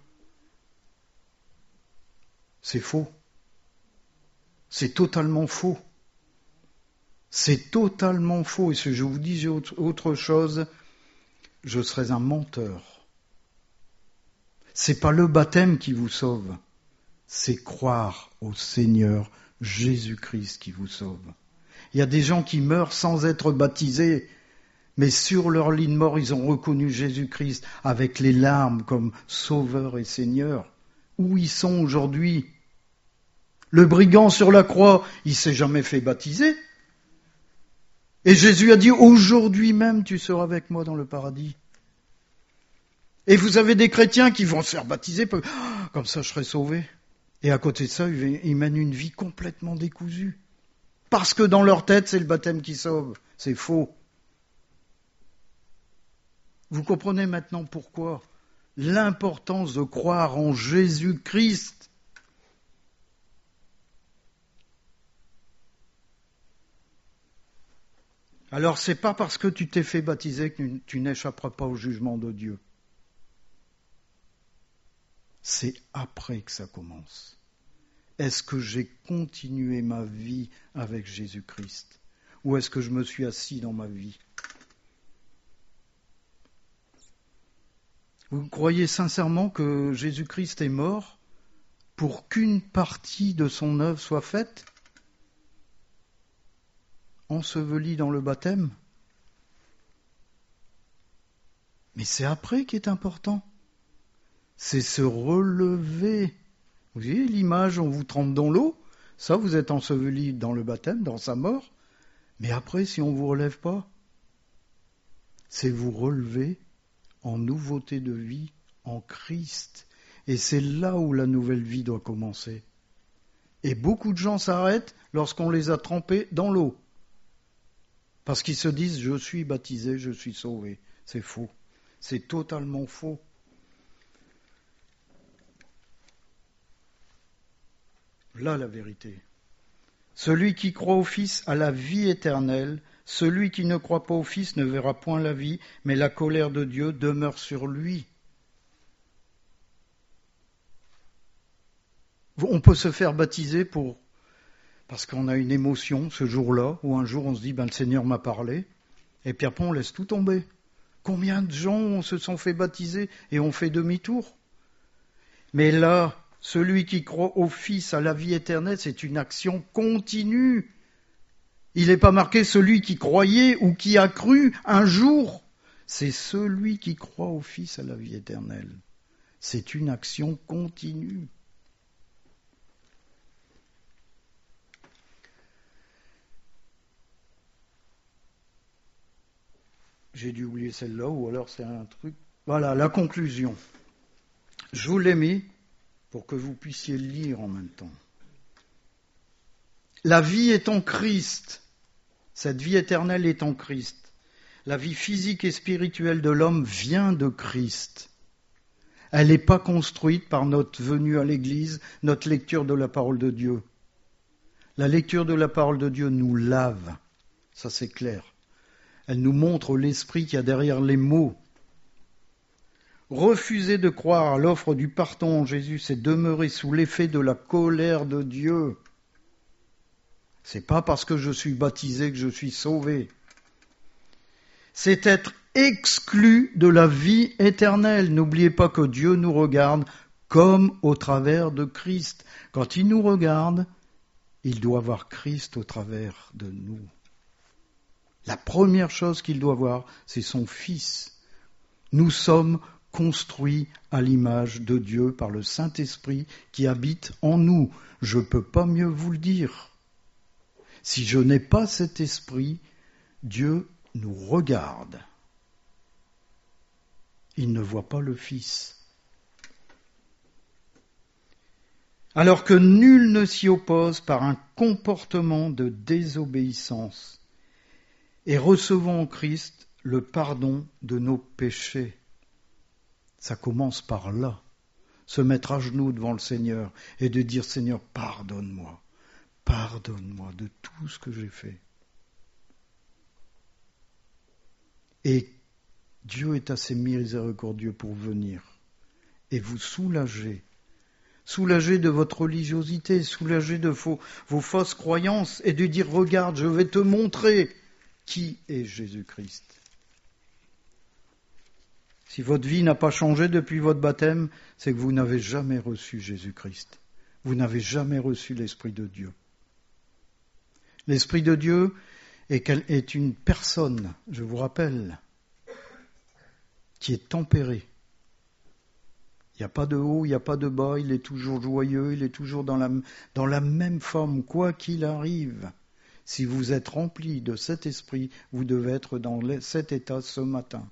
A: C'est faux. C'est totalement faux. C'est totalement faux. Et si je vous dis autre chose, je serais un menteur. C'est pas le baptême qui vous sauve, c'est croire au Seigneur Jésus-Christ qui vous sauve. Il y a des gens qui meurent sans être baptisés, mais sur leur lit de mort, ils ont reconnu Jésus-Christ avec les larmes comme Sauveur et Seigneur. Où ils sont aujourd'hui ? Le brigand sur la croix, il s'est jamais fait baptiser. Et Jésus a dit, aujourd'hui même, tu seras avec moi dans le paradis. Et vous avez des chrétiens qui vont se faire baptiser, comme ça je serai sauvé. Et à côté de ça, ils mènent une vie complètement décousue. Parce que dans leur tête, c'est le baptême qui sauve. C'est faux. Vous comprenez maintenant pourquoi l'importance de croire en Jésus-Christ. Alors, c'est pas parce que tu t'es fait baptiser que tu n'échapperas pas au jugement de Dieu. C'est après que ça commence. Est-ce que j'ai continué ma vie avec Jésus-Christ? Ou est-ce que je me suis assis dans ma vie? Vous croyez sincèrement que Jésus-Christ est mort pour qu'une partie de son œuvre soit faite? Enseveli dans le baptême? Mais c'est après qui est important. C'est se relever. Vous voyez l'image, on vous trempe dans l'eau, ça vous êtes enseveli dans le baptême, dans sa mort. Mais après, si on ne vous relève pas, c'est vous relever en nouveauté de vie, en Christ. Et c'est là où la nouvelle vie doit commencer. Et beaucoup de gens s'arrêtent lorsqu'on les a trempés dans l'eau. Parce qu'ils se disent, je suis baptisé, je suis sauvé. C'est faux. C'est totalement faux. Là, la vérité. Celui qui croit au Fils a la vie éternelle. Celui qui ne croit pas au Fils ne verra point la vie, mais la colère de Dieu demeure sur lui. On peut se faire baptiser pour parce qu'on a une émotion ce jour-là, ou un jour on se dit, ben, le Seigneur m'a parlé, et puis après on laisse tout tomber. Combien de gens se sont fait baptiser et ont fait demi-tour? Mais là, celui qui croit au Fils à la vie éternelle, c'est une action continue. Il n'est pas marqué celui qui croyait ou qui a cru un jour. C'est celui qui croit au Fils à la vie éternelle. C'est une action continue. J'ai dû oublier celle-là, ou alors c'est un truc... Voilà, la conclusion. Je vous l'ai mis pour que vous puissiez lire en même temps. La vie est en Christ. Cette vie éternelle est en Christ. La vie physique et spirituelle de l'homme vient de Christ. Elle n'est pas construite par notre venue à l'Église, notre lecture de la parole de Dieu. La lecture de la parole de Dieu nous lave, ça c'est clair. Elle nous montre l'esprit qu'il y a derrière les mots. Refuser de croire à l'offre du pardon en Jésus, c'est demeurer sous l'effet de la colère de Dieu. C'est pas parce que je suis baptisé que je suis sauvé. C'est être exclu de la vie éternelle. N'oubliez pas que Dieu nous regarde comme au travers de Christ. Quand il nous regarde, il doit voir Christ au travers de nous. La première chose qu'il doit voir, c'est son Fils. Nous sommes construits à l'image de Dieu par le Saint-Esprit qui habite en nous. Je ne peux pas mieux vous le dire. Si je n'ai pas cet esprit, Dieu nous regarde. Il ne voit pas le Fils. Alors que nul ne s'y oppose par un comportement de désobéissance, et recevons en Christ le pardon de nos péchés. Ça commence par là, se mettre à genoux devant le Seigneur et de dire « Seigneur, pardonne-moi, pardonne-moi de tout ce que j'ai fait. » Et Dieu est assez miséricordieux pour venir et vous soulager. Soulager de votre religiosité, soulager de vos, vos fausses croyances et de dire « Regarde, je vais te montrer qui est Jésus-Christ. » Si votre vie n'a pas changé depuis votre baptême, c'est que vous n'avez jamais reçu Jésus-Christ. Vous n'avez jamais reçu l'Esprit de Dieu. L'Esprit de Dieu est une personne, je vous rappelle, qui est tempérée. Il n'y a pas de haut, il n'y a pas de bas, il est toujours joyeux, il est toujours dans la, dans la même forme, quoi qu'il arrive. Si vous êtes rempli de cet esprit, vous devez être dans cet état ce matin.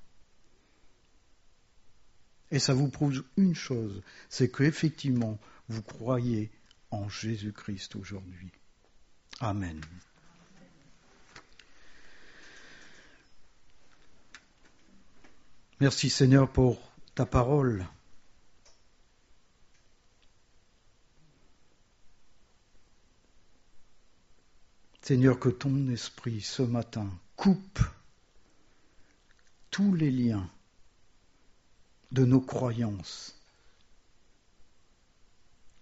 A: Et ça vous prouve une chose, c'est qu'effectivement, vous croyez en Jésus-Christ aujourd'hui. Amen. Merci Seigneur pour ta parole. Seigneur, que ton esprit ce matin coupe tous les liens de nos croyances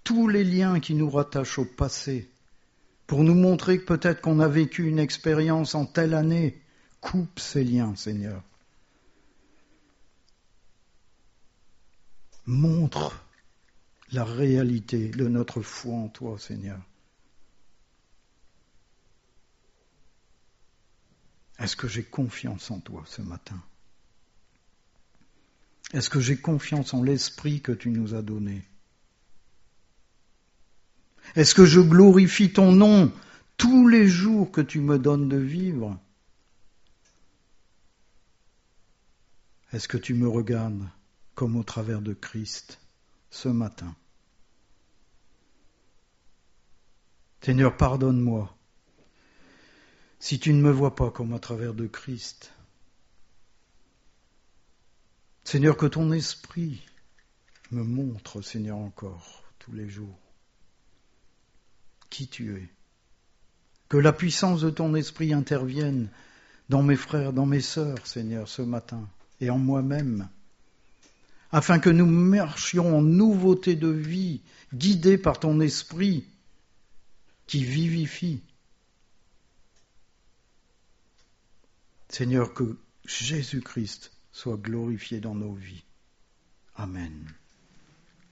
A: tous les liens qui nous rattachent au passé, pour nous montrer que peut-être qu'on a vécu une expérience en telle année. Coupe ces liens, Seigneur. Montre la réalité de notre foi en toi, Seigneur. Est-ce que j'ai confiance en toi ce matin? Est-ce que j'ai confiance en l'esprit que tu nous as donné? Est-ce que je glorifie ton nom tous les jours que tu me donnes de vivre? Est-ce que tu me regardes comme au travers de Christ ce matin? Seigneur, pardonne-moi si tu ne me vois pas comme au travers de Christ. Seigneur, que ton esprit me montre, Seigneur, encore tous les jours qui tu es. Que la puissance de ton esprit intervienne dans mes frères, dans mes sœurs, Seigneur, ce matin, et en moi-même, afin que nous marchions en nouveauté de vie, guidés par ton esprit qui vivifie. Seigneur, que Jésus-Christ soit glorifié dans nos vies. Amen.